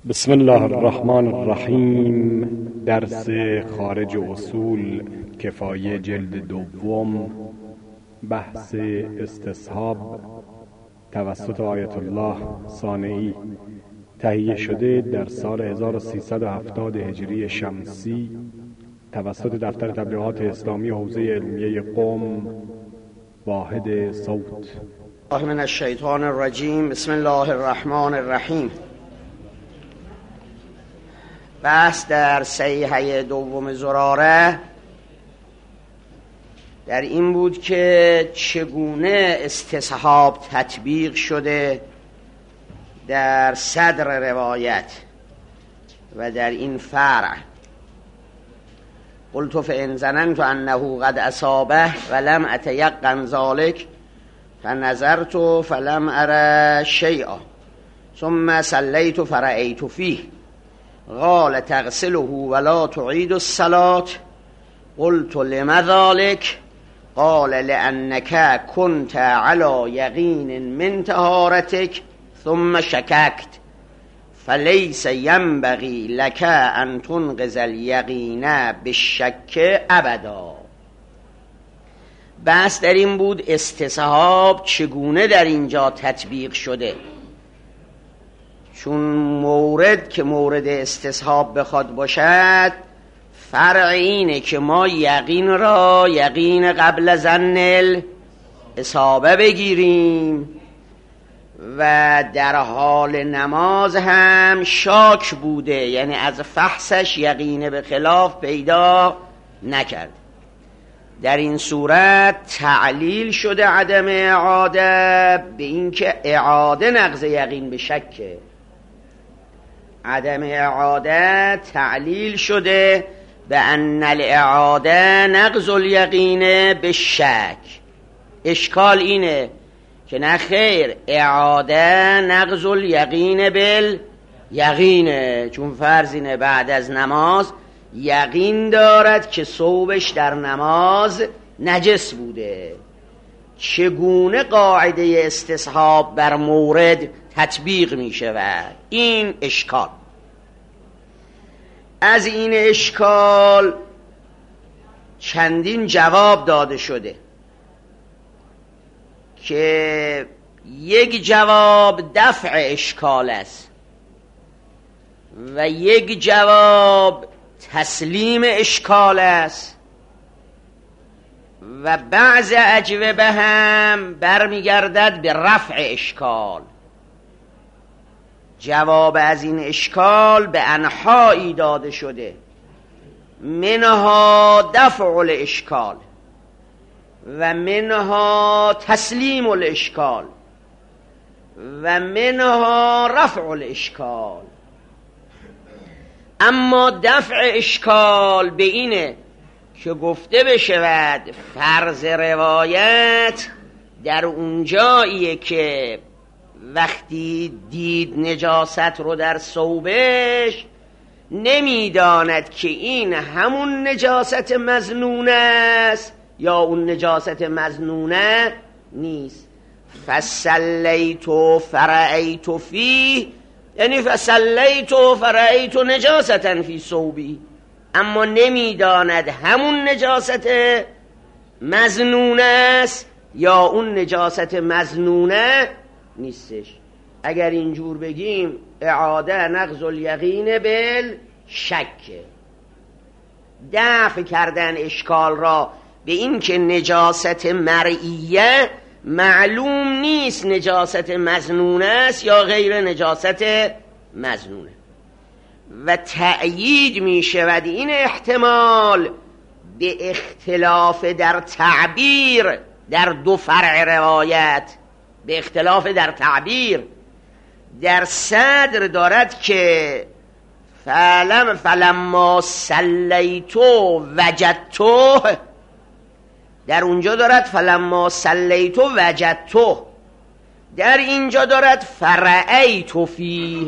بسم الله الرحمن الرحیم. درس خارج اصول کفایه جلد دوم، بحث استصحاب توسط آیت الله صانعی، تهیه شده در سال 1370 هجری شمسی توسط دفتر تبلیغات اسلامی حوزه علمیه قم، واحد صوت. من الشیطان الرجیم. بسم الله الرحمن الرحیم. بحث در صحیحه دوم زراره در این بود که چگونه استصحاب تطبیق شده در صدر روایت و در این فرع. قلت فإن ظننت أنه قد أصابه ولم أتيقن ذلك فنظرت فلم أرى شيئا ثم صليت فرأيت فيه قال تغسله ولا تعيد الصلاة قلت لم ذلك قال لأنك كنت على يقين من طهارتك ثم شككت فليس ينبغي لك أن تنقض اليقين بالشك أبدا. بحث در این بود استصحاب چگونه در اینجا تطبیق شده، چون مورد که مورد استصحاب بخواد باشد فرع اینه که ما یقین را یقین قبل ظن الاصابه بگیریم و در حال نماز هم شاک بوده، یعنی از فحصش یقین به خلاف پیدا نکرد. در این صورت تعلیل شده عدم اعاده به این که اعاده نقض یقین به شکه. عدم اعاده تعلیل شده به ان الاعاده نقض الیقین به شک. اشکال اینه که نه خیر، اعاده نقض الیقین بالیقینه، چون فرض اینه بعد از نماز یقین دارد که ثوبش در نماز نجس بوده. چگونه قاعده استصحاب بر مورد تطبیق می شود؟ این اشکال. از این اشکال چندین جواب داده شده که یک جواب دفع اشکال است و یک جواب تسلیم اشکال است و بعض اجوبه هم برمیگردد به رفع اشکال. جواب از این اشکال به انحایی داده شده، منها دفع الاشکال و منها تسلیم الاشکال و منها رفع الاشکال. اما دفع اشکال به اینه که گفته بشود فرض روایت در اونجاییه که وقتی دید نجاست رو در ثوبش نمیداند که این همون نجاست مظنون است یا اون نجاست مظنونه نیست. فصلیت فرأیت فیه، یعنی فصلیت فرأیت نجاستا فی ثوبی، اما نمیداند همون نجاست مظنون است یا اون نجاست مظنونه نیستش. اگر اینجور بگیم اعاده نقض الیقین بالشک، دفع کردن اشکال را به این که نجاست مرئیه معلوم نیست نجاست مظنونه است یا غیر نجاست مظنونه، و تأیید می شود این احتمال به اختلاف در تعبیر در دو فرع روایت. به اختلاف در تعبیر در صدر دارد که فلما صلیتو وجدتو، در اونجا دارد فلما صلیتو وجدتو، در اینجا دارد فرأیتو فی.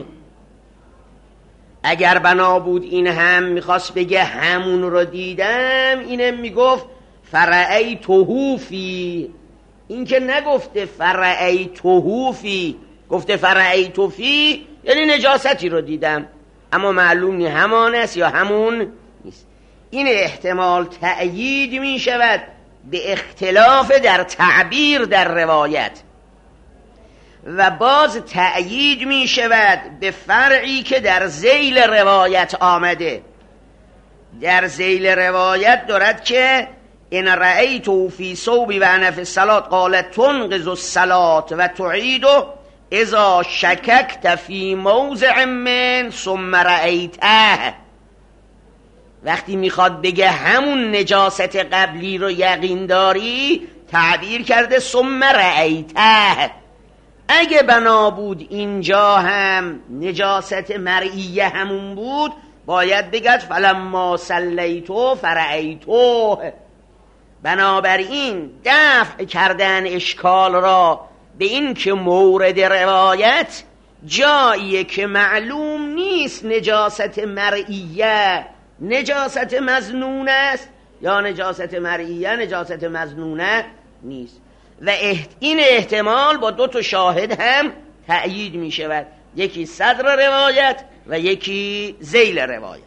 اگر بنا بود این هم میخواست بگه همون رو دیدم، اینم میگفت فرأیتو فی. این که نگفته فرأیتو فی، گفته فرأیتو فی، یعنی نجاستی رو دیدم اما معلوم نی همان است یا همون نیست. این احتمال تأیید می شود به اختلاف در تعبیر در روایت و باز تأیید می شود به فرعی که در ذیل روایت آمده. در ذیل روایت دارد که ان رأیت فی ثوب و انا فی الصلاة قال تنقض الصلاة و تعید اذا شککت فی موضع من ثم رأیته. وقتی میخواد بگه همون نجاست قبلی رو یقین داری تعبیر کرده ثم رأیته. اگه بنا بود اینجا هم نجاست مرئیه همون بود باید بگد فلما صلیتو فرأیتو. بنابراین دفع کردن اشکال را به این که مورد روایت جاییه که معلوم نیست نجاست مرئیه نجاست مظنون است یا نجاست مرئیه نجاست مظنونه نیست و این احتمال با دو تا شاهد هم تأیید می شود، یکی صدر روایت و یکی ذیل روایت.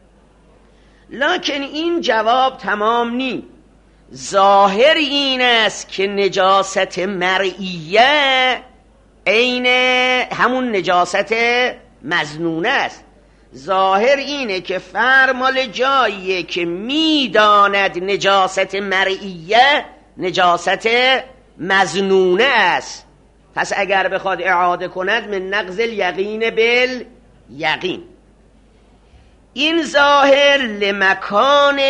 لکن این جواب تمام نی. ظاهر این است که نجاست مرئیه عین همون نجاست مظنونه است. ظاهر اینه که فرمال جاییه که میداند نجاست مرئیه نجاست مظنونه است، پس اگر بخواد اعاده کند من نقض الیقین بالیقین. این ظاهر لمکان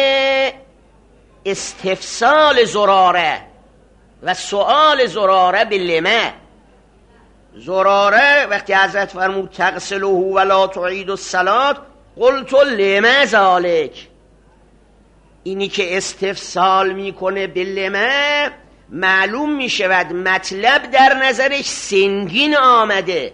استفسال زراره و سؤال زراره به لمه. زراره وقتی حضرت فرمود تغسله ولا تعید الصلاة قلت لما ذالک، اینی که استفسال میکنه به لمه معلوم میشود مطلب در نظرش سنگین آمده.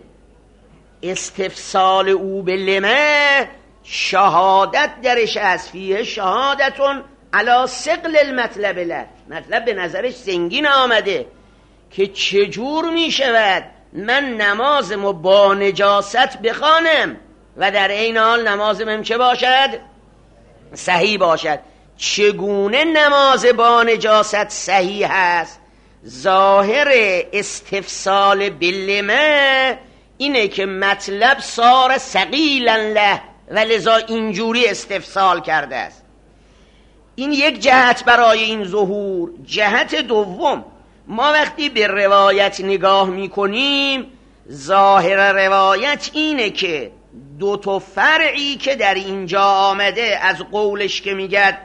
استفسال او به لمه شهادت درش از فیه شهادتون علی ثقل المطلب له، مطلب به نظرش سنگین آمده که چجور می شود من نمازمو با نجاست بخوانم و در این حال نمازم چه باشد؟ صحیح باشد. چگونه نماز با نجاست صحیح است؟ ظاهر استفسال باللمه اینه که مطلب صار ثقیلا له و لذا اینجوری استفسال کرده است. این یک جهت برای این ظهور. جهت دوم، ما وقتی به روایت نگاه میکنیم ظاهر روایت اینه که دو تا فرعی که در اینجا آمده از قولش که میگه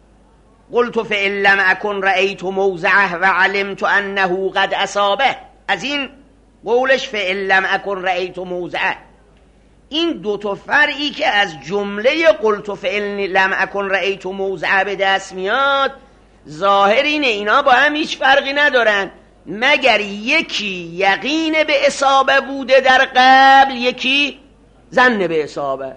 قلت فإن لم أكن رأيت موضعه و علمت انه قد اصابه، از این قولش فإن لم أكن رأيت موضعه، این دو تا فرعی که از جمله قلت فإن لم أكن رأيت موضعه به دست میاد ظاهر اینه اینا با هم هیچ فرقی ندارن مگر یکی یقین به اصابه بوده در قبل یکی ظن به اصابه.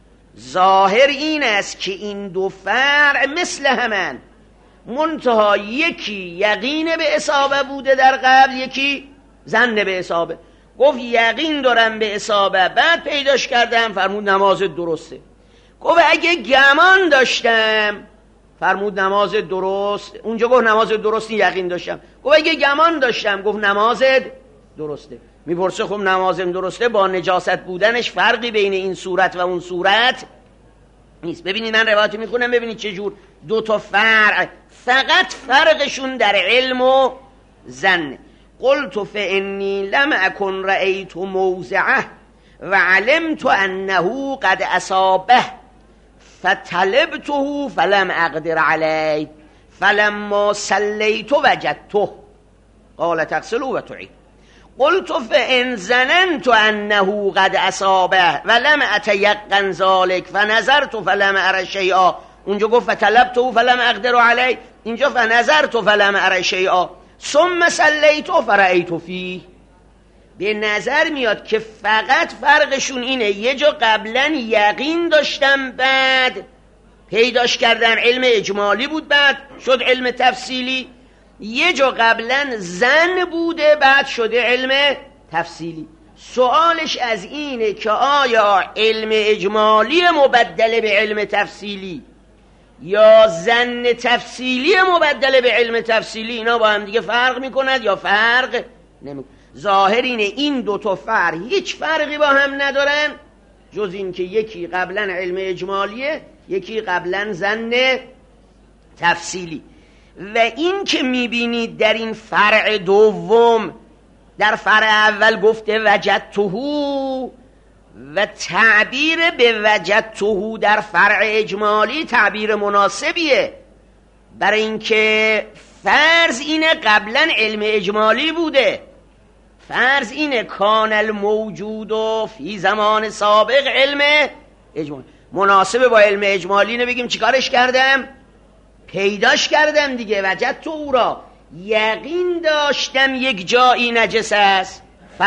ظاهر این است که این دو فرع مثل همن، منتها یکی یقین به اصابه بوده در قبل یکی ظن به اصابه. گفت یقین دارم به اصابه بعد پیداش کردم فرمود نماز درسته. گفت اگه گمان داشتم فرمود نماز درست، اونجا گفت نماز درستی یقین داشتم. گفت اگه گمان داشتم گفت نماز درسته. میپرسه خب نمازم درسته با نجاست بودنش فرقی بین این صورت و اون صورت نیست. ببینید من روایت میخونم ببینید چجور دو تا فرع فقط فرقشون در علم و ظن. قلت فإني لم أكن رأيت موضعه و علمت انه قد اصابه فطلبته فلم اقدر عليه فلما صليت وجدته قال تغسله و تعيد. قلت فإن ظننت انه قد اصابه ولم اتيقن ذلك فنظرت فلم ارى شيئا، اونجا گفت فطلبته فلم اقدر عليه، اینجا فنظرت فلم ارى شيئا ثم صليت فرأيت فيه. به نظر میاد که فقط فرقشون اینه یه جا قبلا یقین داشتم بعد پیداش کردم علم اجمالی بود بعد شد علم تفصیلی، یه جا قبلا ظن بوده بعد شده علم تفصیلی. سوالش از اینه که آیا علم اجمالی مبدل به علم تفصیلی یا ظن تفصیلی مبدل به علم تفصیلی اینا با هم دیگه فرق میکند یا فرق نمیکند؟ ظاهر اینه این دو تا فرق هیچ فرقی با هم ندارن، جز این که یکی قبلا علم اجمالیه، یکی قبلا ظن تفصیلی. و این که میبینید در این فرع دوم، در فرع اول گفته وجدته و تعبیر به وجدته در فرع اجمالی تعبیر مناسبیه، برای اینکه فرض اینه قبلا علم اجمالی بوده، فرض اینه کان الموجود و فی زمان سابق علم اجمالی، مناسبه با علم اجمالی اینه بگیم چیکارش کردم؟ پیداش کردم دیگه. وجدت او را یقین داشتم یک جایی نجس است،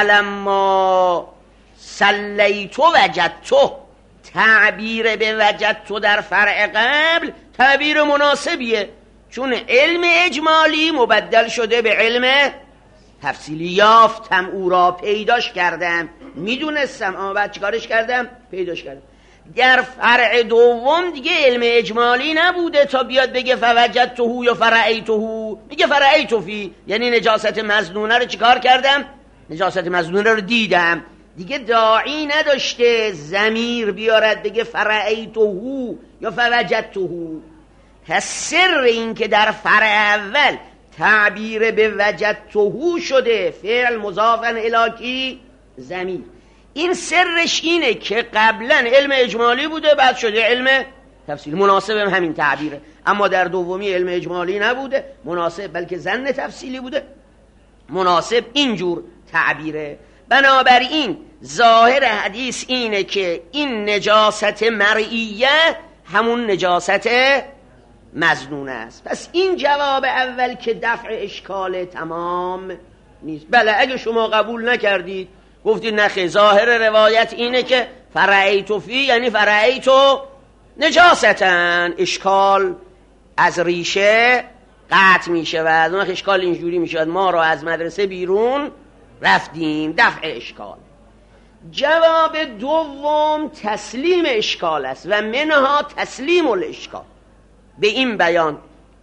فلما سلیتو وجدتو، تعبیر به وجدتو در فرع قبل تعبیر مناسبیه، چون علم اجمالی مبدل شده به علم تفصیلی. یافتم او را، پیداش کردم، میدونستم اما بعد چیکارش کردم؟ پیداش کردم. در فرع دوم دیگه علم اجمالی نبوده تا بیاد بگه فوجدته یا فرعیته، میگه فرعیته فی، یعنی نجاست مظنونه رو چیکار کردم؟ نجاست مظنونه رو دیدم. دیگه داعی نداشته ضمیر بیارد بگه فرعیته یا فوجدته. پس سر این که در فرع اول تعبیر به وجدته شده، فعل مضافن الی ضمیر، این سرش اینه که قبلا علم اجمالی بوده بعد شده علم تفصیلی، مناسب همین تعبیره. اما در دومی علم اجمالی نبوده مناسب، بلکه ظن تفصیلی بوده مناسب، اینجور تعبیره. بنابراین ظاهر حدیث اینه که این نجاست مرئیه همون نجاست مظنون است. پس این جواب اول که دفع اشکال تمام نیست. بله اگه شما قبول نکردید گفتید نخی، ظاهر روایت اینه که فرعیتو فی یعنی فرعیتو نجاستن، اشکال از ریشه قطع میشه و از اون اشکال اینجوری میشه ما رو از مدرسه بیرون رفتیم، دفع اشکال. جواب دوم تسلیم اشکال است و منها تسلیم الاشکال، به این بیان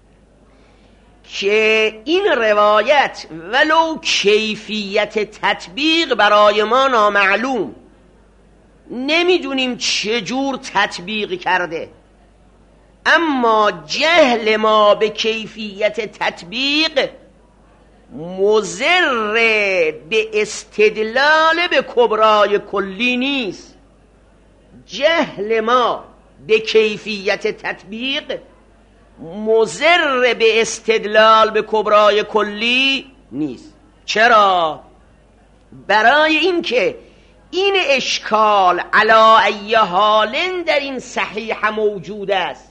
که این روایت ولو کیفیت تطبیق برای ما نامعلوم، نمیدونیم چجور تطبیق کرده، اما جهل ما به کیفیت تطبیق مضر به استدلال به کبرای کلی نیست. جهل ما به کیفیت تطبیق مضر به استدلال به کبرای کلی نیست. چرا؟ برای اینکه این اشکال علی ای حال در این صحیح موجود است،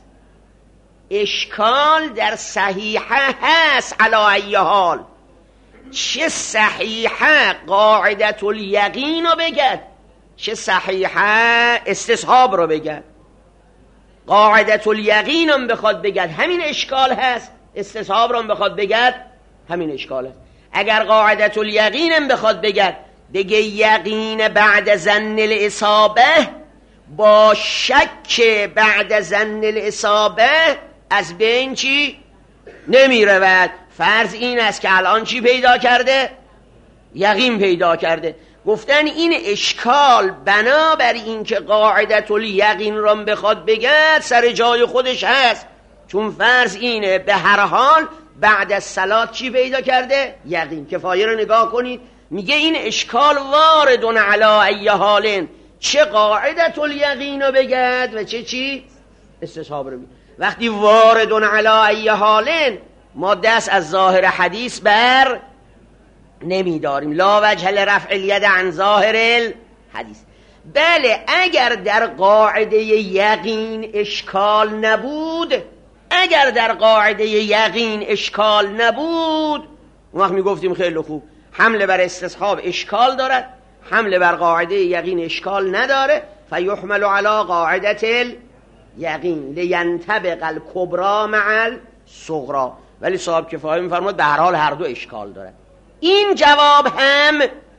اشکال در صحیحه هست علی ای حال، چه صحیحه قاعدت الیقین رو بگد، چه صحیحه استصحاب رو بگد. قاعدت الیقین هم بخواد بگد همین اشکال هست، استصحاب رو هم بخواد بگد همین اشکال هست. اگر قاعدت الیقین هم بخواد بگد بگه یقین بعد ظن الاصابه با شک بعد ظن الاصابه از بین چی؟ نمی رود. فرض این است که الان چی پیدا کرده؟ یقین پیدا کرده. گفتن این اشکال بنابر این که قاعدت الیقین را بخواد بگد سر جای خودش هست، چون فرض اینه به هر حال بعد از صلات چی پیدا کرده؟ یقین. کفایه رو نگاه کنید، میگه این اشکال واردون علی ای حالن، چه قاعدت الیقین رو بگد و چه چی؟ استصحاب رو بگد. وقتی واردون علی ای حالن ما دست از ظاهر حدیث بر نمیداریم، لا وجه لرفع الید عن ظاهر الحدیث. بله اگر در قاعده یقین اشکال نبود، اگر در قاعده یقین اشکال نبود اون وقت میگفتیم خیلی خوب، حمله بر استصحاب اشکال دارد، حمله بر قاعده یقین اشکال نداره، فیحمل علی قاعدت الیقین لینطبق الکبرى مع الصغرى. ولی صاحب کفایه میفرماد به هر حال هر دو اشکال دارد. این جواب هم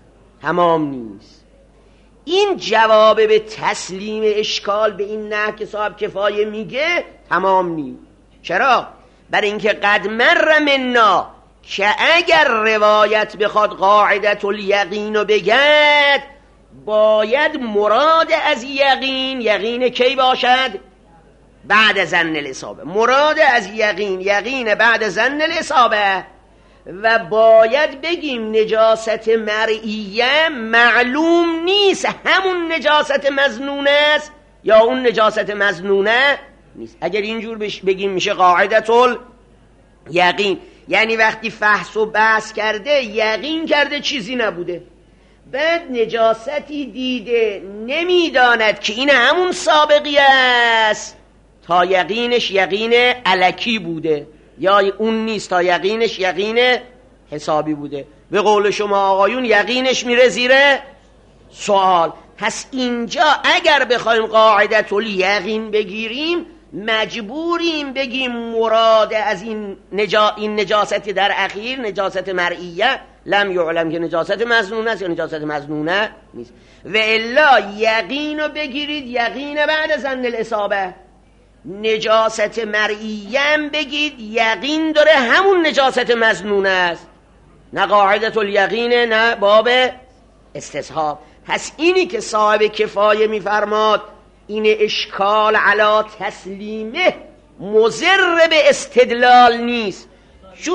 تمام نیست. این جواب به تسلیم اشکال به این نحو که صاحب کفایه میگه تمام نیست. چرا؟ برای اینکه قد مر منا که اگر روایت بخواد قاعدت الیقین رو بگد باید مراد از یقین کی باشد؟ بعد ظن الاصابه. مراد از یقین بعد ظن الاصابه. و باید بگیم نجاست مرئیه معلوم نیست همون نجاست مظنونه است یا اون نجاست مظنونه نیست. اگر اینجور بگیم میشه قاعدت الیقین، یعنی وقتی فحص و بحث کرده یقین کرده چیزی نبوده، بعد نجاستی دیده نمیداند که این همون سابقی است تا یقینش یقین الکی بوده یا اون نیست تا یقینش یقین حسابی بوده. به قول شما آقایون یقینش میره زیر سوال. پس اینجا اگر بخوایم قاعدت الیقین بگیریم مجبوریم بگیم مراد از این نجاست در اخیر نجاست مرئیه لم یعلم که نجاست مظنونه است یا نجاست مظنونه نیست. و الا یقین رو بگیرید یقین بعد ظن الاصابه. نجاست مرئیه بگید یقین داره همون نجاست مظنونه است، نه قاعدت الیقینه نه باب استصحاب. پس اینی که صاحب کفایه میفرماد این اشکال علی تسلیمه مضر به استدلال نیست، چون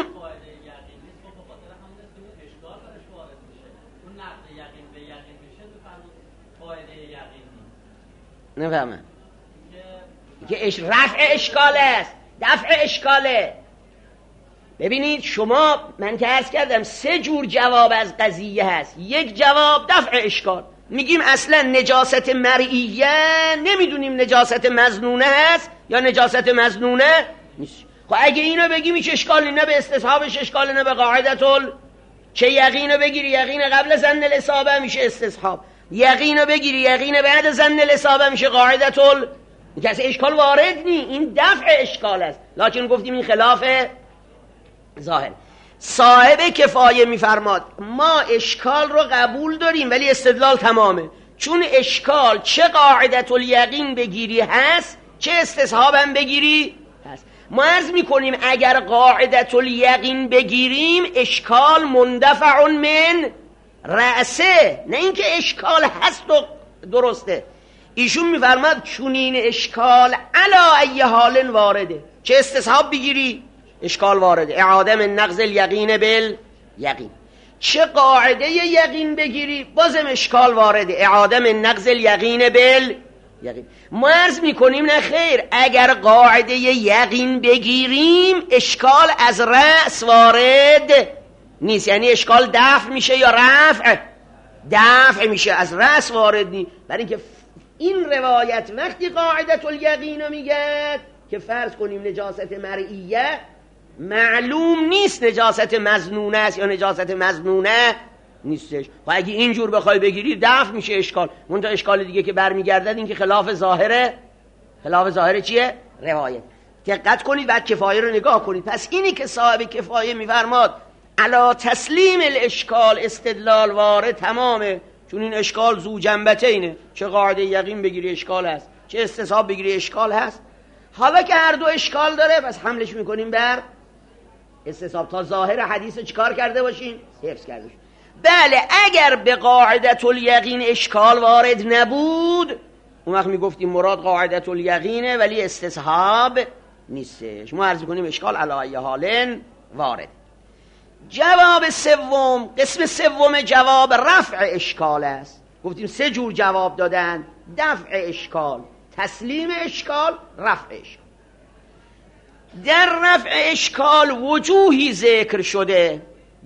نفهمم که رفع اشکال است، دفع اشکاله. ببینید شما من که عرض کردم 3 جور جواب از قضیه هست. یک جواب دفع اشکال، میگیم اصلا نجاست مرئیه نمیدونیم نجاست مظنونه هست یا نجاست مظنونه نیست. خب اگه اینو بگیم هیچ اشکالی نه به استصحابش اشکالی نه به قاعدت چه یقینو بگیری یقین قبل ظن الاصابه میشه استصحاب، یقینو بگیری یقین بعد ظن الاصابه میشه قاعدت کسی اشکال وارد نی، این دفع اشکال است. لکن گفتیم این خلاف ظاهر. صاحب کفایه میفرماد ما اشکال رو قبول داریم ولی استدلال تمامه، چون اشکال چه قاعدت الیقین بگیری هست چه استصحاب هم بگیری هست. ما عرض میکنیم اگر قاعدت الیقین بگیریم اشکال مندفع من رأسه، نه اینکه اشکال هست و درسته. ایشون میفرماد چون این اشکال علی ای حال وارده، چه استصحاب بگیری اشکال وارده، اعاده من نقض الیقین بالیقین. چه قاعده یقین بگیری بازم اشکال وارده، اعاده من نقض الیقین بالیقین. ما عرض میکنیم نه خیر، اگر قاعده یقین بگیریم اشکال از رأس وارد نیست، یعنی اشکال دفع میشه یا دفع میشه، از رأس وارد نیست. برای اینکه این روایت وقتی قاعدت الیقین رو میگه که فرض کنیم نجاست مرئیه معلوم نیست نجاست مظنونه است یا نجاست مظنونه نیستش. و اگه اینجور بخوای بگیری دفع میشه اشکال. منتها اشکال دیگه که برمیگردد این که خلاف ظاهره چیه؟ روایت. دقت کنید بعد کفایه رو نگاه کنید. پس اینی که صاحب کفایه میفرماد علا تسلیم الاشکال استدلال وارد تمامه، چون این اشکال ذو جنبتینه، چه قاعده یقین بگیری اشکال هست چه استصحاب بگیری اشکال هست. حالا که هر دو اشکال داره پس حملش میکنیم بر استصحاب تا ظاهر حدیث چیکار کرده باشین؟ حفظ کرده باشین. بله اگر به قاعدت الیقین اشکال وارد نبود اون وقت میگفتیم مراد قاعدت الیقینه ولی استصحاب نیستش. ما عرض کنیم اشکال علی حال وارد. جواب سوم، قسم سوم جواب رفع اشکال است. گفتیم 3 جور جواب دادن: دفع اشکال، تسلیم اشکال، رفع اشکال. در رفع اشکال وجوهی ذکر شده،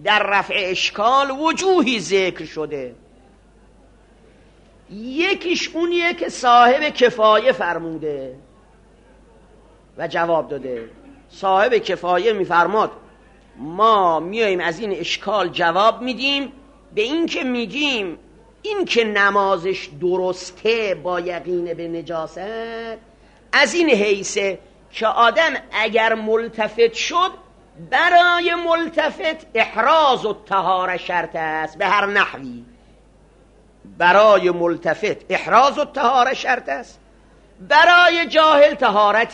یکیش اونیه که صاحب کفایه فرموده و جواب داده. صاحب کفایه میفرماد ما میاییم از این اشکال جواب میدیم به این که میگیم این که نمازش درسته با یقین به نجاست از این حیثه که آدم اگر ملتفت شد برای ملتفت احراز و طهاره شرط است به هر نحوی. برای ملتفت احراز الطهاره شرط است، برای جاهل طهارت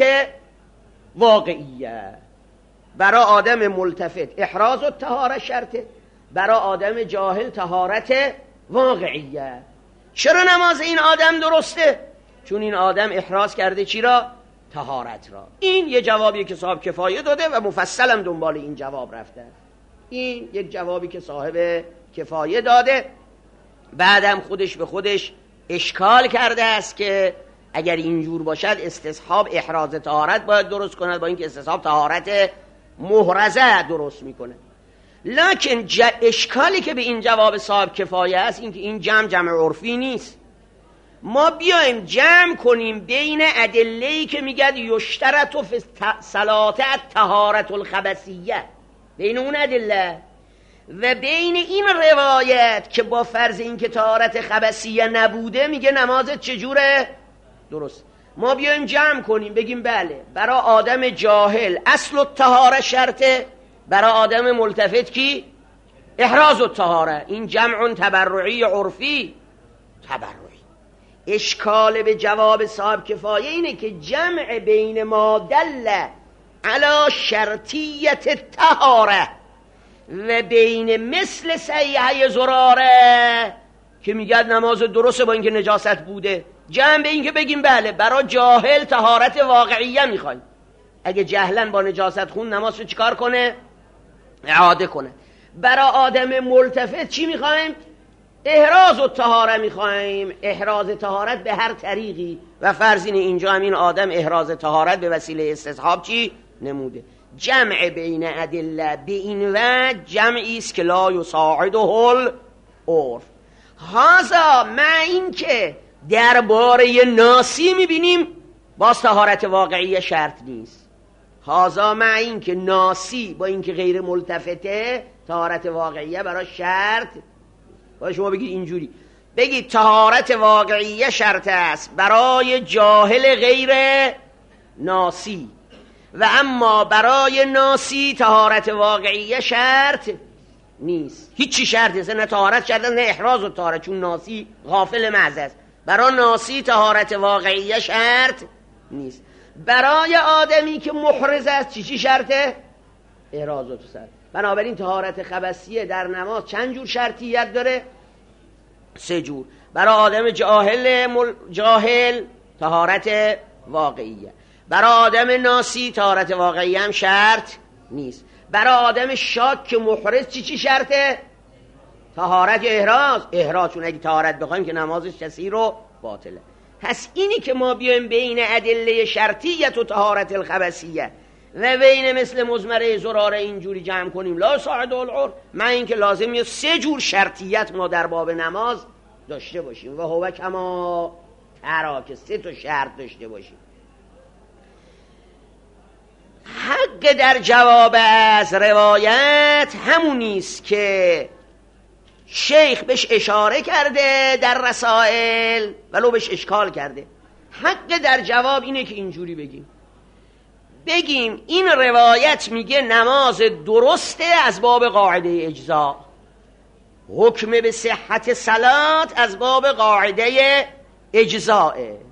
واقعیه. برای آدم ملتفت احراز الطهاره شرطه، برای آدم جاهل طهارت واقعیه. چرا نماز این آدم درسته؟ چون این آدم احراز کرده چی را؟ طهارت را. این یه جوابیه که صاحب کفایه داده و مفصلم دنبال این جواب رفته. این یک جوابی که صاحب کفایه داده. بعدم خودش به خودش اشکال کرده است که اگر اینجور باشد استصحاب احراز طهارت باید درست کند، با اینکه استصحاب طهارت محرزه درست میکنه. لکن اشکالی که به این جواب صاحب کفایه است این که این جمع عرفی نیست. ما بیایم جمع کنیم بین ادله‌ای که میگد یشترط فی صلات الطهارة الخبثیه، بین اون ادله و بین این روایت که با فرض این که طهارت خبثیه نبوده میگه نمازت چجوره؟ درست. ما بیایم جمع کنیم بگیم بله برای آدم جاهل اصل الطهاره شرطه، برای آدم ملتفت کی؟ احراز الطهاره. این جمع تبرعی عرفی تبرعی. اشکال به جواب صاحب کفایه اینه که جمع بین ما دل علی شرطیت الطهاره و بین مثل سیحه زراره که میگه نماز درسته با اینکه نجاست بوده، جمع به این که بگیم بله برای جاهل طهارت واقعیه میخوایم، اگه جهلن با نجاست خون نماز رو چیکار کنه؟ اعاده کنه. برای آدم ملتفت چی میخوایم؟ احراز الطهاره میخوایم، احراز طهارت به هر طریقی. و فرض اینجا همین آدم احراز طهارت به وسیله استصحاب چی نموده. جمع بین ادله به این وجه جمعی است که لا یصاعده العرف. هذا مع این که درباره ناسی میبینیم باز طهارت واقعی شرط نیست. هذا مع این که ناسی با اینکه غیر ملتفته طهارت واقعیه برای شرط. باید شما بگید اینجوری بگید طهارت واقعیه شرط است برای جاهل غیر ناسی، و اما برای ناسی طهارت واقعیه شرط نیست. هیچی شرط نیست، نه طهارت شرط نه احراز و طهارت، چون ناسی غافل محض است. برای ناسی طهارت واقعیه شرط نیست. برای آدمی که محرز است چی شرطه؟ احراز و طهارت. بنابراین طهارت خبثیه در نماز چند جور شرطیت داره؟ 3 جور. برای آدم جاهل طهارت واقعیه، برای آدم ناسی طهارت واقعی هم شرط نیست، برای آدم شاک که محرز چی شرطه؟ طهارت احراز، چون اگه طهارت بخوایم که نمازش کثیر و باطله. پس اینی که ما بیایم بین ادله شرطیت و طهارت الخبثیه و بین مثل مزمره زراره اینجوری جمع کنیم لا صاعد العرف، من این که لازمیه 3 جور شرطیت ما در باب نماز داشته باشیم و هو کما ترا که 3 تا شرط داشته باشیم. حق در جواب از روایت همون نیست که شیخ بهش اشاره کرده در رسائل ولو بهش اشکال کرده. حق در جواب اینه که اینجوری بگیم این روایت میگه نماز درسته از باب قاعده اجزاء، حکم به صحت صلات از باب قاعده اجزاء.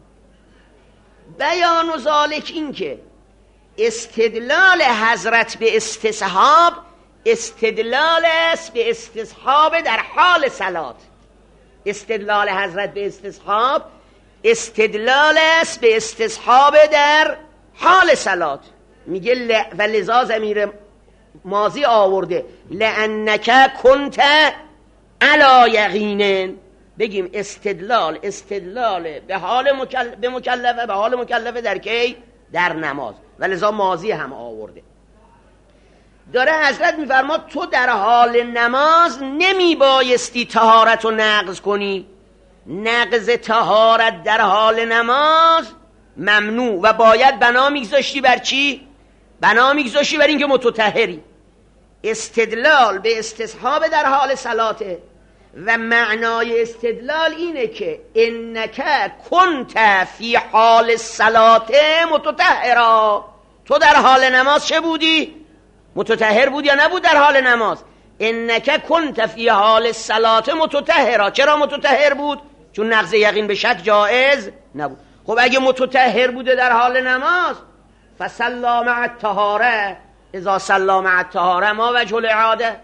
بیان و ذالک این که استدلال حضرت به استصحاب استدلال است به استصحاب در حال صلات. استدلال حضرت به استصحاب استدلال است به استصحاب در حال صلات. میگه و لذا ضمیر ماضی آورده لانک کنت علی یقین. بگیم استدلال به حال مکلفه در کی؟ در نماز، و لذا ماضی هم آورده. داره حضرت میفرماد تو در حال نماز نمی بایستی طهارت رو نقض کنی. نقض طهارت در حال نماز ممنوع و باید بنا میگذاشتی بر چی؟ بنا میگذاشتی بر اینکه متطهری. استدلال به استصحاب در حال صلاته و معنای استدلال اینه که انک کنت فی حال الصلاه متطهرا. تو در حال نماز چه بودی؟ متطهر بود یا نبود در حال نماز؟ انک کنت فی حال الصلاه متطهرا. چرا متطهر بود؟ چون نقض یقین به شک جایز نبود. خب اگه متطهر بوده در حال نماز، فصلی مع الطهاره، اذا صلی مع الطهاره ما وجه الاعاده.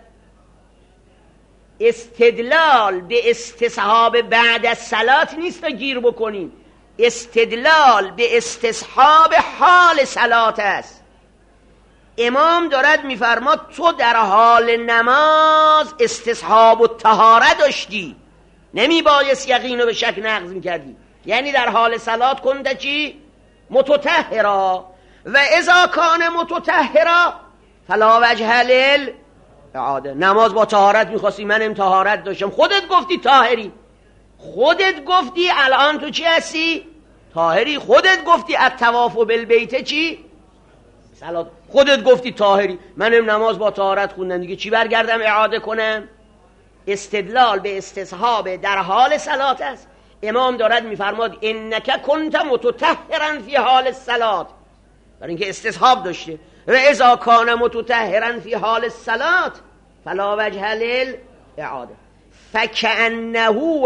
استدلال به استصحاب بعد از صلات نیست گیر بکنیم، استدلال به استصحاب حال صلات است. امام دارد میفرماد تو در حال نماز استصحاب و طهاره داشتی، نمی بایست یقین رو به شک نقض میکردی. یعنی در حال صلات کنده چی؟ متطهرا. و اذا کان متطهرا فلا وجه للاعاده. نماز با طهارت میخواستی، منم طهارت داشتم، خودت گفتی طاهری، خودت گفتی الان تو چی هستی؟ طاهری. خودت گفتی الطواف بالبیت چی؟ صلات. خودت گفتی طاهری، منم نماز با طهارت خوندم، دیگه چی برگردم اعاده کنم؟ استدلال به استصحاب در حال صلات است. امام دارد میفرماد انک کنت متطهرا فی حال الصلات، برای اینکه استصحاب داشته. و اذا کان متطهرا فی حال الصلات فلا وجه للاعاده. فکأنه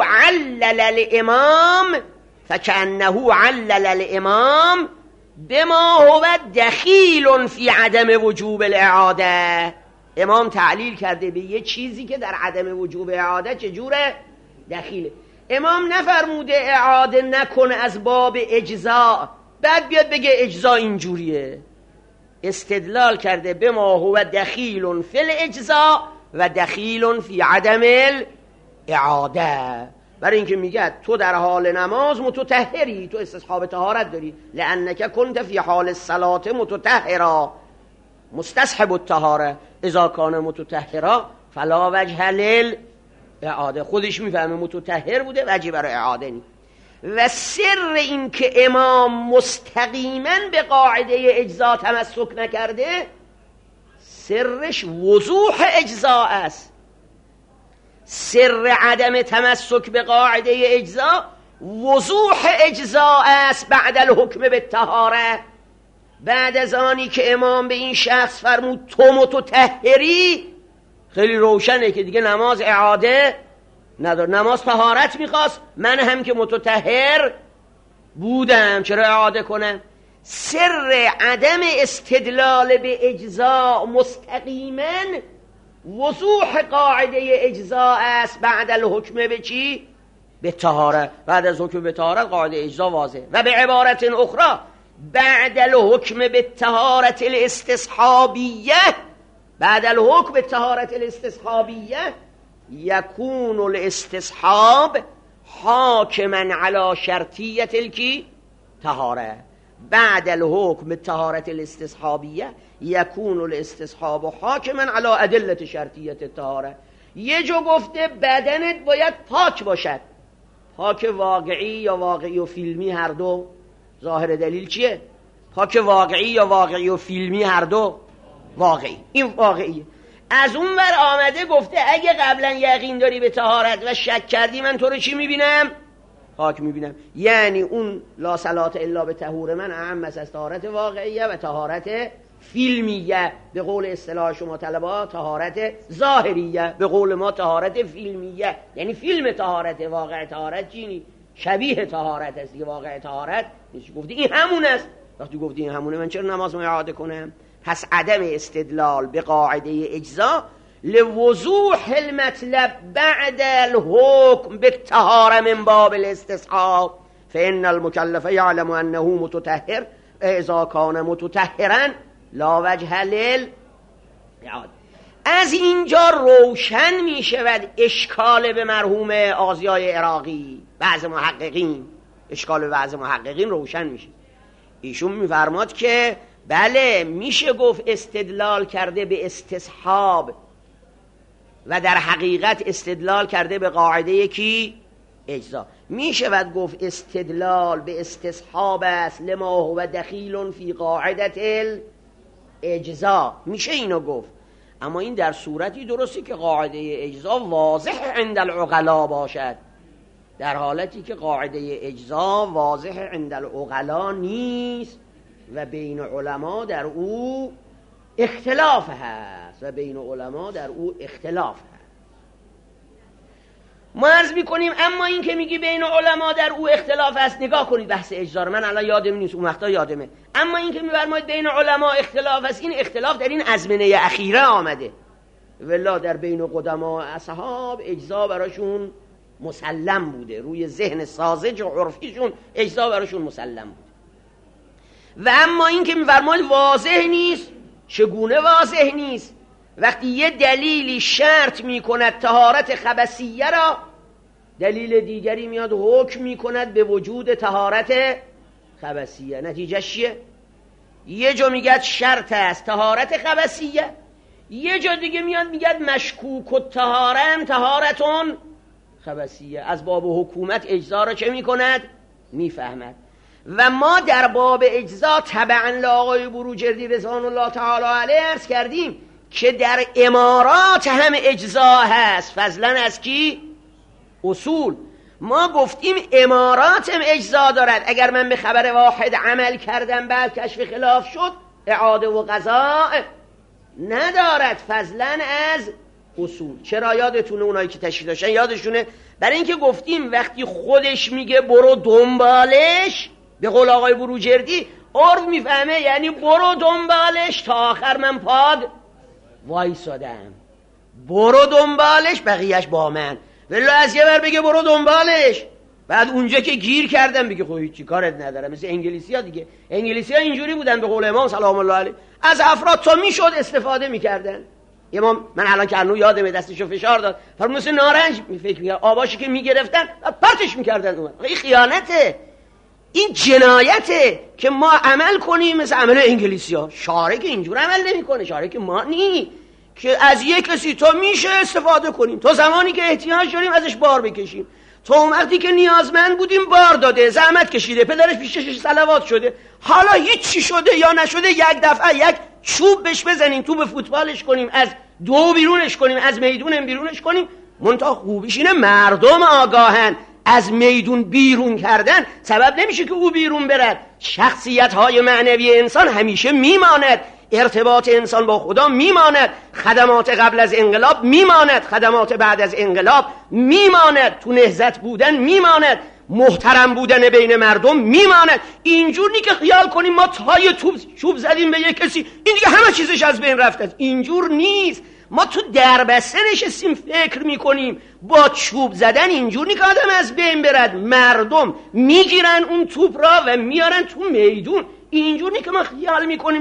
علل الامام بما هو دخیل فی عدم وجوب الاعاده. امام تعلیل کرده به یه چیزی که در عدم وجوب اعاده چجوره؟ دخیله. امام نفرموده اعاده نکن از باب اجزاء، بعد بیاد بگه اجزاء اینجوریه. استدلال کرده به ما هو دخیل فی الاجزاء و دخیل فی عدم الاعاده. برای اینکه میگه تو در حال نماز متطهری، تو استصحاب طهارت داری، لانک کنت فی حال الصلاه متطهرا مستصحب الطهاره، اذا کان متطهرا فلا وجه للاعاده. خودش میفهمه متطهر بوده، وجه برای اعاده نیست. و سر این که امام مستقیما به قاعده اجزا تمسک نکرده، سرش وضوح اجزا است. سر عدم تمسک به قاعده اجزا وضوح اجزا است بعد الحکم به طهاره. بعد از آنی که امام به این شخص فرمود تو متطهری، خیلی روشنه که دیگه نماز اعاده نداره. نماز طهارت میخواست، من هم که متطهر بودم چرا اعاده کنم؟ سر عدم استدلال به اجزا مستقیما وضوح قاعده اجزا است بعد الحکم به چی؟ به طهاره. بعد از حکم به طهارت قاعده اجزا واضح. و به عبارت اخرى بعد الحکم به طهارت الاستصحابیه، بعد الحکم به طهارت الاستصحابیه یکون الاستصحاب حاکما علی شرطیت الکی طهاره. بعد الحکم به طهارت الاستصحابیه یکون الاستصحاب حاکما علی ادله شرطیت طهاره. یه جو گفته بدنت باید پاک باشد، پاک واقعی یا واقعی و فیلمی هر دو. ظاهر دلیل چیه؟ پاک واقعی یا واقعی و فیلمی هر دو واقعی. این واقعیه. از اون ور آمده گفته اگه قبلا یقین داری به طهارت و شک کردی، من تو رو چی میبینم؟ پاک میبینم. یعنی اون لا صلات الا به طهور من اهم از طهارت واقعیه و طهارت فیلمیه. به قول اصطلاح شما طلبا طهارت ظاهریه، به قول ما طهارت فیلمیه. یعنی فیلم طهارت، واقع طهارت چینی شبیه طهارت است دیگه، واقع طهارت نیست. گفتی این همون است. وقتی گفتی این همونه، من چرا نماز اعاده کنم؟ پس عدم استدلال به قاعده اجزا لوضوح المطلب بعد الحکم بالطهاره من باب الاستصحاب، فإن المكلف يعلم انه متطهر اذا كان متطهرا لا وجه للاعاده. از اینجا روشن می شود اشکال به مرحوم آزیای عراقی. بعض محققین اشکال به بعض محققین روشن میشه. ایشون میفرماد که بله میشه گفت استدلال کرده به استصحاب و در حقیقت استدلال کرده به قاعده کی؟ اجزا. میشه گفت استدلال به استصحاب است لما هو دخیل فی قاعده الاجزا، میشه اینو گفت. اما این در صورتی درسته که قاعده اجزا واضح عند العقلا باشد، در حالتی که قاعده اجزا واضح عند العقلا نیست و بین علما در او اختلاف هست و بین علما در او اختلاف هست. ما عرض میکنیم اما این که میگی بین علما در او اختلاف هست، نگاه کنید بحث اجزا، من الان یادم نیست، اون وقتا یادمه. اما این که میفرمایید بین علما اختلاف هست، این اختلاف در این ازمنه اخیره آمده، والله در بین قدما اصحاب اجزا براشون مسلم بوده، روی ذهن ساذج و عرفیشون اجزا براشون مسلم بوده. و اما این که میفرمایید واضح نیست، چگونه واضح نیست؟ وقتی یه دلیلی شرط میکند طهارت خبثیه را، دلیل دیگری میاد حکم میکند به وجود طهارت خبثیه. نتیجه چیه؟ یه جا میگه شرط است طهارت خبثیه، یه جا دیگه میاد میگه مشکوک الطهارن طهارتون خبثیه. از باب حکومت اجزا را چه میکند؟ میفهمد. و ما در باب اجزا تبعا لآقای بروجردی رضوان الله تعالی علیه عرض کردیم که در امارات هم اجزا هست، فضلا از کی؟ اصول. ما گفتیم امارات هم اجزا دارد. اگر من به خبر واحد عمل کردم بعد کشف خلاف شد، اعاده و قضا ندارد، فضلا از اصول. چرا؟ یادتونه اونایی که تشریح داشتن یادشونه، برای اینکه گفتیم وقتی خودش میگه برو دنبالش، به قول آقای بروجردی عرف میفهمه یعنی برو دنبالش تا آخر من پاد وایسادم، برو دنبالش بقیهش با من. ولی از یه بر بگه برو دنبالش، بعد اونجا که گیر کردم بگه خب هیچی کارت ندارم. مثل انگلیسی ها دیگه، انگلیسی ها اینجوری بودن به قول امام سلام الله علیه، از افراد تا میشد استفاده میکردن. امام من الان که انو یادمه دستشو فشار داد، فرمود مثل نارنج فکر میکرد آباشی که میگرفتن پرتش میکردن. اون این خیانته، این جنایته که ما عمل کنیم مثل عمل انگلیسی ها. شارع که اینجور عمل نمیکنه، شارع که ما نی که از یک کسی تا میشه استفاده کنیم، تا زمانی که احتیاج داریم ازش بار بکشیم، تا اون وقتی که نیازمند بودیم بار داده، زحمت کشیده، پدرش پیشش صلوات شده، حالا هیچی شده یا نشده یک دفعه یک چوب بهش بزنیم، تو به فوتبالش کنیم، از دو بیرونش کنیم، از میدون بیرونش کنیم. منتها خوبیش اینه مردم آگاهن، از میدون بیرون کردن سبب نمیشه که او بیرون برد. شخصیت‌های معنوی انسان همیشه میماند، ارتباط انسان با خدا میماند، خدمات قبل از انقلاب میماند، خدمات بعد از انقلاب میماند، تو نهضت بودن میماند، محترم بودن بین مردم میماند. اینجور نی که خیال کنیم ما تای چوب زدیم به یک کسی این دیگه همه چیزش از بین رفته. اینجور نیست. ما تو دربسته نشستیم فکر میکنیم با چوب زدن اینجور نی که آدم از بین برد. مردم میگیرن اون توپ را و میارن تو میدون. اینجور نی که ما خیال میکنیم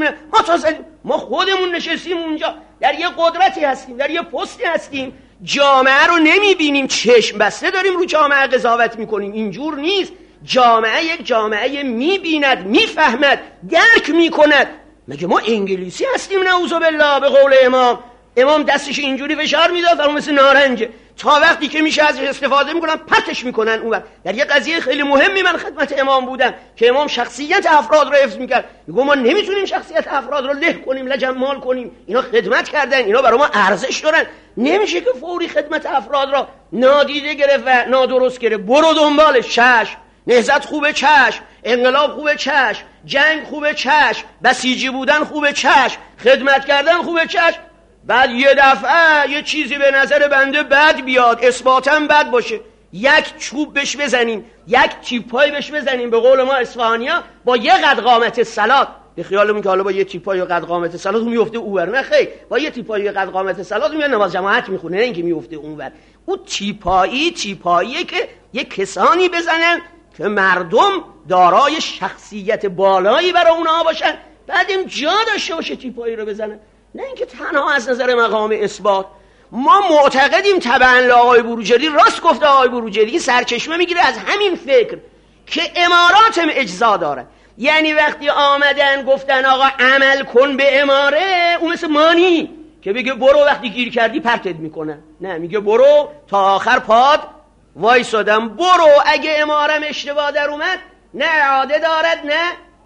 ما خودمون نشستیم اونجا در یه قدرتی هستیم، در یه پستی هستیم، جامعه رو نمیبینیم، چشم بسته داریم رو جامعه قضاوت میکنیم. اینجور نیست. جامعه یک جامعه میبیند، میفهمد، درک میکند. مگه ما انگلیسی هستیم نعوذ بالله؟ به قول امام دستش اینجوری فشار میداد فرمود مثل نارنجه، تا وقتی که میشه ازش استفاده میکنن پرتش میکنن. اون وقت در یه قضیه خیلی مهمی من خدمت امام بودم که امام شخصیت افراد رو حفظ میکرد. میگه ما نمیتونیم شخصیت افراد رو له کنیم، لجمال کنیم. اینا خدمت کردن، اینا برای ما ارزش دارن. نمیشه که فوری خدمت افراد را نادیده گرفت و نادرست گرفت. برو دنبالش، چشم. نهضت خوبه، چشم. انقلاب خوبه، چشم. جنگ خوبه، چشم. بسیجی بودن خوبه، چشم. خدمت کردن خوبه، چشم. بعد یه دفعه یه چیزی به نظر بنده بد بیاد، اثباتاً بد باشه، یک چوب بهش بزنیم، یک تیپای بهش بزنیم، به قول ما اصفهانیا با یه قد قامت صلات. به خیالمون که حالا با یه تیپای و قد قامت صلات اون میفته اونور، نه خیر، با یه تیپای و قد قامت صلات میاد نماز جماعت میخونه، نه اینکه میفته اونور. اون تیپاییه که یه کسانی بزنن که مردم دارای شخصیت بالایی برای اونها باشن، بعدم جا داشته باشه تیپایی رو بزنن، نه اینکه تنها از نظر مقام اثبات. ما معتقدیم طبعا آقای بروجردی راست گفته. آقای بروجردی سرچشمه میگیره از همین فکر که امارات هم اجزا داره. یعنی وقتی آمدن گفتن آقا عمل کن به اماره، اون مثل مانی که بگه برو وقتی گیر کردی پرتت میکنن، نه، میگه برو تا آخر پاد وایسادم. برو اگه امارم اشتباه در اومد نه اعاده دارد نه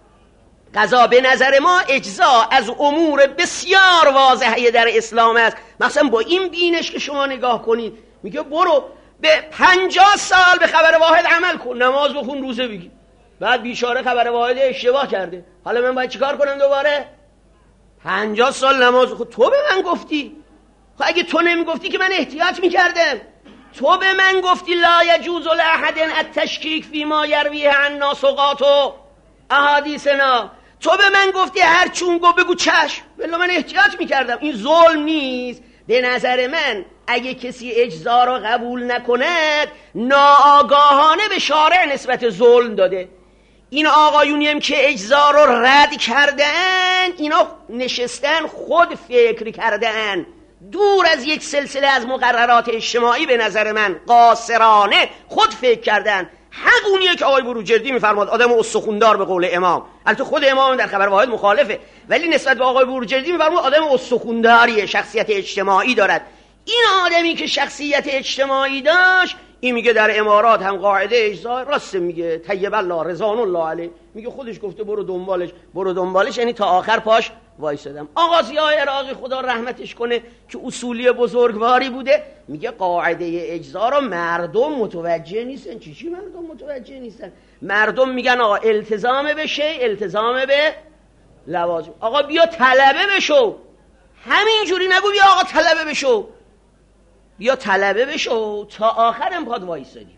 قضا. به نظر ما اجزا از امور بسیار واضحه در اسلام است. مثلا با این بینش که شما نگاه کنید، میگه برو به 50 سال به خبر واحد عمل کن، نماز بخون، روزه بگیر. بعد بیچاره خبر واحد اشتباه کرده، حالا من باید چیکار کنم؟ دوباره 50 سال نماز خود تو به من گفتی. خب اگه تو نمیگفتی که من احتیاط میکردم. تو به من گفتی لا یجوز لاحد التشکیک فیما یرویه عنا ثقات و احادیثنا. تو به من گفتی هر چون گفت بگو چشم. بلا من احتیاط میکردم. این ظلم نیست؟ به نظر من اگه کسی اجزا رو قبول نکند ناآگاهانه به شارع نسبت ظلم داده. این آقایونی هم که اجزا رو رد کردن اینا نشستن خود فکر کردن، دور از یک سلسله از مقررات اجتماعی. به نظر من قاصرانه خود فکر کردن. حق اونیه که آقای بروجردی میفرماد آدم استخوندار به قول امام. البته خود امام در خبر واحد مخالفه، ولی نسبت به آقای بروجردی میفرماد آدم استخونداریه، شخصیت اجتماعی دارد. این آدمی که شخصیت اجتماعی داشت، این میگه در امارات هم قاعده اجزا، راست میگه، طیب الله رضوان الله علیه، میگه خودش گفته برو دنبالش، یعنی تا آخر پاش وایسادم. آقا ضیاء عراقی خدا رحمتش کنه که اصولی بزرگواری بوده، میگه قاعده اجزا رو مردم متوجه نیستن. چی مردم متوجه نیستن؟ مردم میگن آقا التزام بشه، التزام به لوازم. آقا بیا طلبه بشو، همینجوری نگو بیا آقا طلبه بشو، بیا طلبه بشو تا آخرم پاد وایسادیم.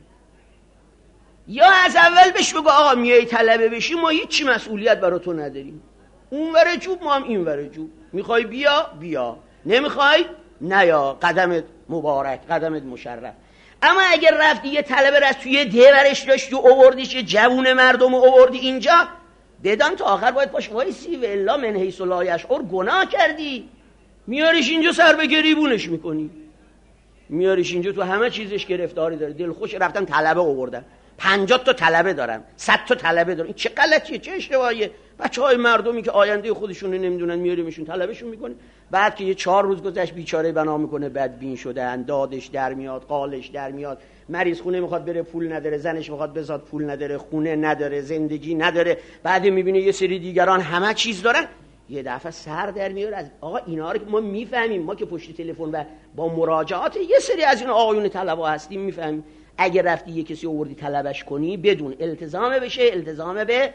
یا از اول بهش بگو آقا میای طلبه بشی ما هیچی مسئولیت برای تو نداریم، اون ور جوب ما هم این ور جوب، میخوای بیا، نمیخوای نیا، قدمت مبارک، قدمت مشرف. اما اگر رفتی یه طلبه رست توی دیورش داشتی و اووردیش، یه جوون مردم اووردی اینجا، بدان تا آخر باید پاش وایسی و الا من حیث لا یشعر گناه کردی. میاریش اینجا سر به گریبونش میکنی، میاریش اینجا تو همه چیزش گرفتاری داره. دل خوش رفتن طلبه آوردن، 50 تا طلبه دارن، 100 تا طلبه دارن. این چه غلطیه، چه اشتباهیه؟ بچهای مردمی که آینده خودشون رو نمیدونن میاریمشون طلبهشون میکنه. بعد که یه 4 روز گذشت بیچاره بنا میکنه بدبین شدن، دادش در میاد، قالش در میاد، مریض خونه میخواد بره پول نداره، زنش میخواد بزاد پول نداره، خونه نداره، زندگی نداره. بعد میبینه یه سری دیگران همه چیز دارن، یه دفعه سر در میاره از آقا اینا رو که ما میفهمیم، ما که پشت تلفن و با مراجعات یه سری از این آقایون طلبه هستیم میفهمیم. اگه رفتی یه کسی آوردی طلبش کنی بدون التزام بشه، التزام به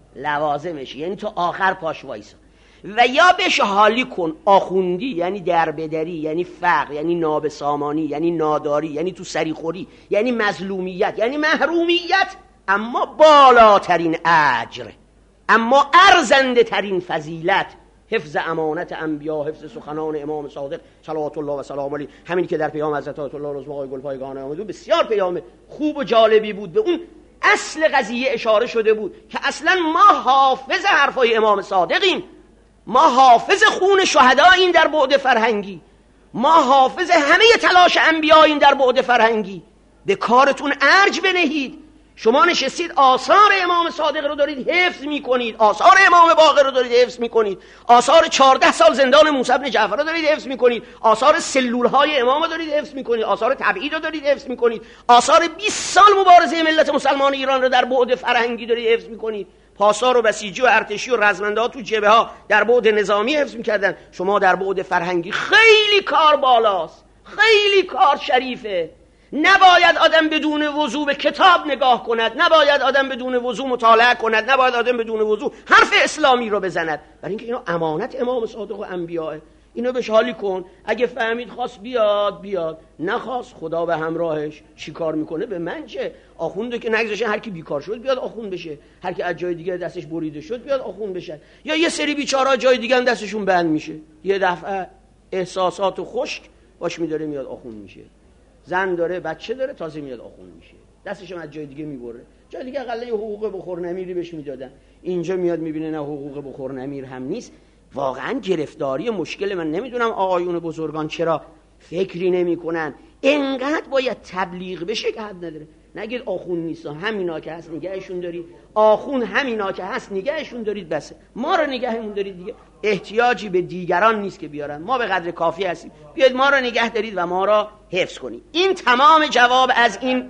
لوازمش، یعنی تو آخر پاش وایسا. و یا بشه حالی کن آخوندی، یعنی دربدری، یعنی فقر، یعنی نابسامانی، یعنی ناداری، یعنی تو سریخوری، یعنی مظلومیت، یعنی محرومیت، اما بالاترین اجر، اما ارزنده ترین فضیلت، حفظ امانت انبیا، حفظ سخنان امام صادق صلوات الله و سلام علیه. همین که در پیام حضرت آیت الله رضوان گلپایگان آمد، بسیار پیام خوب و جالبی بود. به اون اصل قضیه اشاره شده بود که اصلا ما حافظ حرفای امام صادقیم، ما حافظ خون شهداییم در بعد فرهنگی، ما حافظ همه تلاش انبیاییم در بعد فرهنگی. به کارتون ارج بنهید. شما نشستید آثار امام صادق رو دارید حفظ میکنید، آثار امام باقر رو دارید حفظ میکنید، آثار 14 سال زندان موسی بن جعفر رو دارید حفظ میکنید، آثار سلولهای امام رو دارید حفظ میکنید، آثار تبعید رو دارید حفظ میکنید، آثار 20 سال مبارزه ملت مسلمان ایران رو در بعد فرهنگی دارید حفظ میکنید. پاسدار و بسیجی و ارتشی و رزمنده‌ها تو جبهه ها در بعد نظامی حفظ میکردن، شما در بعد فرهنگی. خیلی کار بالاست، خیلی کار شریفه. نباید آدم بدون وضو به کتاب نگاه کند، نباید آدم بدون وضو مطالعه کند، نباید آدم بدون وضو حرف اسلامی رو بزند، برای اینکه اینا امانت امام صادق و انبیاء. اینو بهش حالی کن. اگه فهمید خواست بیاد، نخواست خدا به همراهش. چی کار میکنه به من چه؟ آخونده که نگذاشتن هر کی بیکار شد بیاد آخوند بشه، هر کی از جای دیگه دستش بریده شد بیاد آخوند بشه. یا یه سری بیچاره‌ها جای دیگه هم دستشون بند میشه، یه دفعه احساسات خشک باش میداره میاد آخوند میشه. زن داره، بچه داره، تازه میاد آخوند میشه، دستش هم از جای دیگه میبره. جای دیگه اقل یه حقوق بخور نمیری بهش میدادن، اینجا میاد میبینه نه حقوق بخور نمیر هم نیست. واقعا گرفتاری مشکل. من نمیدونم آقایون بزرگان چرا فکری نمیکنن اینقدر باید تبلیغ بشه که حد نداره. نگید آخوند نیست، همینا که هست نگهشون دارید، آخوند همینا که هست نگهشون دارید، بسه ما رو نگهمون دارید دیگه. احتیاجی به دیگران نیست که بیارن، ما به قدر کافی هستیم، بیاید ما رو نگه دارید و ما رو حفظ کنید. این تمام جواب از این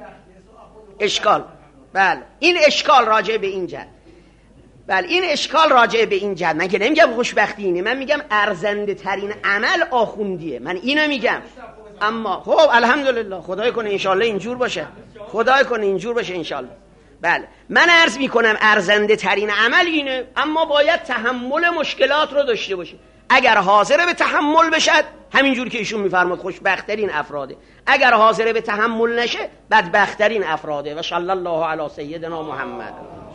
اشکال. بله این اشکال راجع به این جد. بله این اشکال راجع به این جد. من که نمیگم خوشبختی اینه، من میگم ارزنده ترین عمل آخوندیه، من اینو میگم. اما خب الحمدلله، خدای کنه انشالله اینجور باشه، خدای کنه اینجور باشه انشالله. بله من عرض میکنم ارزنده ترین عمل اینه، اما باید تحمل مشکلات رو داشته باشه. اگر حاضر به تحمل بشد همینجور که ایشون میفرماد خوشبخترین افراده، اگر حاضر به تحمل نشه بدبخترین افراده. و صلی الله علی سیدنا محمد.